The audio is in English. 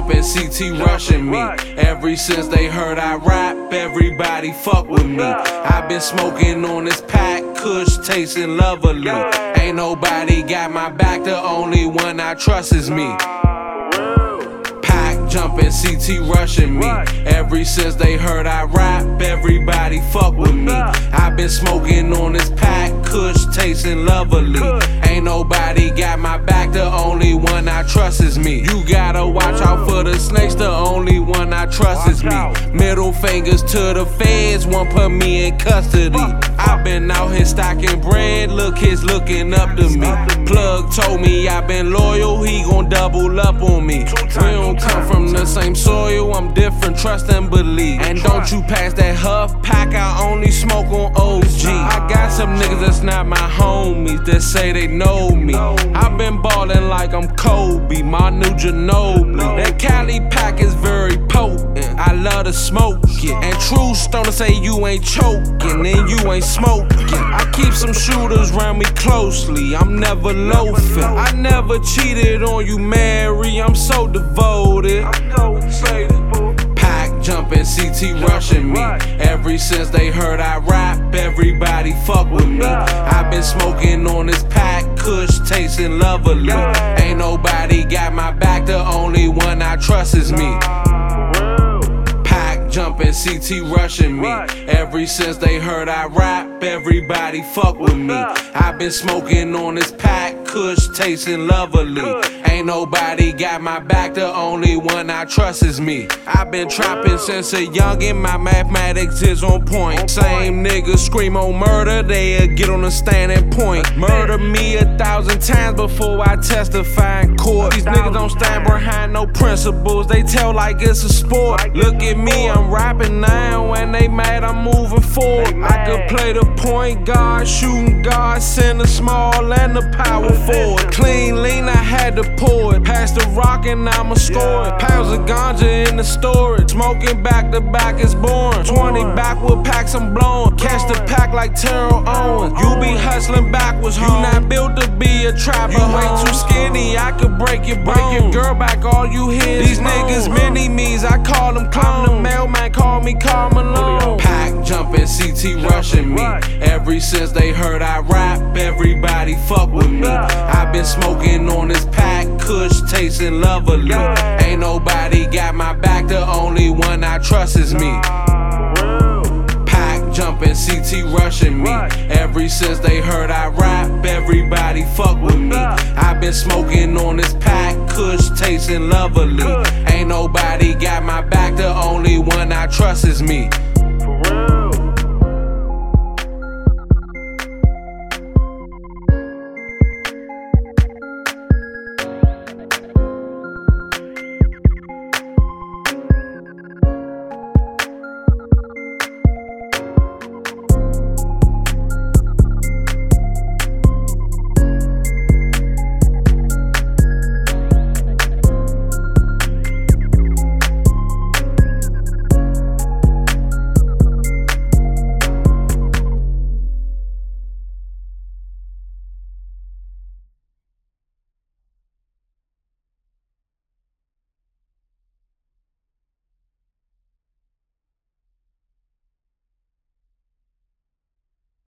jumping, CT rushing me. Ever since they heard I rap, everybody fuck with me. I've been smoking on this pack, kush tasting lovely. Ain't nobody got my back, the only one I trust is me. Jumping, CT rushing me. Ever since they heard I rap, everybody fuck with me. I've been smoking on this pack, kush tasting lovely. Ain't nobody got my back, the only one I trust is me. You gotta watch out for the snakes, the only one I trust is me. Middle fingers to the feds, won't put me in custody. I've been out here stacking bread, look, kids looking up to me. Plug told me I've been loyal, he gon' double up on me. We don't come from the same soil, I'm different, trust and believe. And don't you pass that huff pack, I only smoke on OG. I got some niggas that's not my homies, that say they know me. I've been ballin' like I'm Kobe, my new Ginobili. That Cali pack is very potent, I love to smoke it. And true stoners say you ain't choking, and you ain't smoking. I keep some shooters round me closely, I'm never loafing. I never cheated on you, Mary, I'm so devoted. Pack jumping, CT rushing me. Ever since they heard I rap, everybody fuck with me. I've been smoking on this pack, kush tasting lovely. Ain't nobody got my back, the only one I trust is me. Jumping, CT rushing me. Ever since they heard I rap, everybody fuck with me. I've been smoking on this pack, kush tasting lovely. Ain't nobody got my back, the only one I trust is me. I've been trapping since a youngin', my mathematics is on point. Same niggas scream on murder, they'll get on a standing point. Murder me 1,000 times before I testify in court. These niggas don't stand behind no principles, they tell like it's a sport. Look at me, I'm rapping now, and they mad I'm moving forward. I could play the point guard, shooting guard, center small, and the power forward. Clean, lean, I had to pour it. Pass the rock and I'ma score it. Pounds of ganja in the storage. Smoking back to back is boring. 20 backwood packs I'm blowing. Catch the pack like Terrell Owens. You be hustling backwards, you not built to be a trapper. You way too skinny, I could break your girl back, all you hear. These niggas mini me's, I call them clones. The mailman call me Karl Malone. Pack jumping, CT rushing me. Ever since they heard I rap, everybody fuck with me. I've been smoking on this pack, kush tasting lovely. Ain't nobody got my back, the only one I trust is me. Pack jumping, CT rushing me. Ever since they heard I rap, everybody fuck with me. I've been smoking on this pack, kush tasting lovely. Ain't nobody got my back, the only one I trust is me.